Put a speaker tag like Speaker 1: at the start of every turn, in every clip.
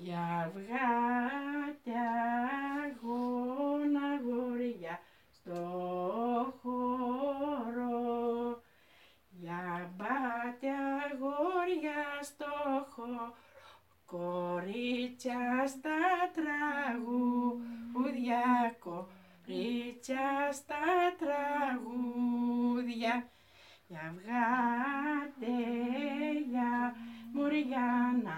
Speaker 1: Για αυγά κι αγώνα αγόρια στο χώρο, για μπάτια αγόρια στο χώρο, κορίτσια στα τραγούδια, κορίτσια στα τραγούδια, για βγάτε για μωριά να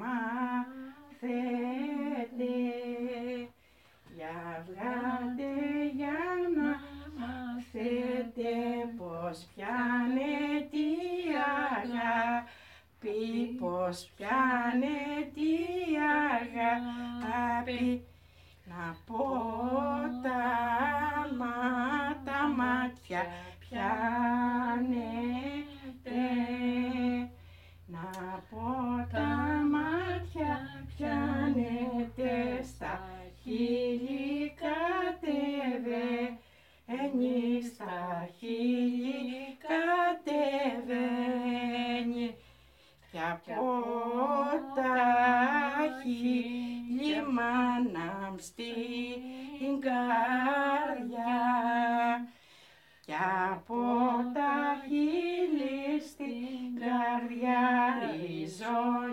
Speaker 1: μάθετε, για βγάτε για να μάθετε πως πιάνε τη αγάπη, πως πιάνε τη αγάπη. Να πω τα μάτια πιάνετε, να πω τα μάτια πιάνετε, στα χείλη κατεβαίνει, στα χείλη κατεβαίνει, κι από τα χείλη μάνα μ' στην καρδιά, κι από τα χείλη στην καρδιά ριζώνει